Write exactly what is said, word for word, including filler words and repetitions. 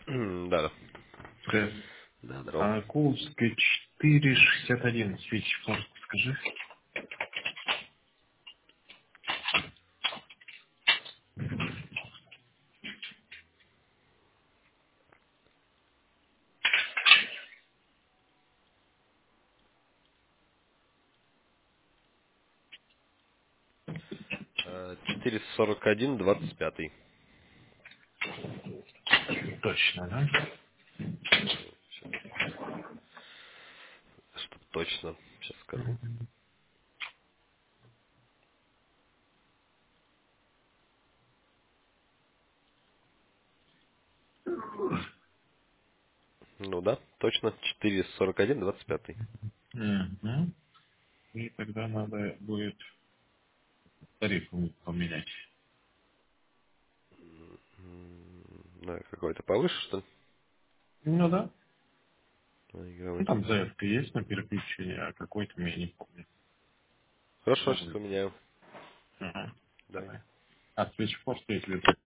Да, да. Э, Да, здорово. А Кулская четыре шестьдесят один. Свечи, пожалуйста, скажи. Э, четыреста сорок один, двадцать пятый. Точно, да? Чтоб точно. Сейчас скажу. Ну да, точно. четыреста сорок один, двадцать пятый. Мгм. И тогда надо будет тариф у них поменять. Да, какой-то повыше, что ли? Ну да. Ну Наигрывать. там заявка есть на переключение, а какой-то я не помню. Хорошо, сейчас Забыл. поменяю. Ага. Давай. Давай. А свечи просто если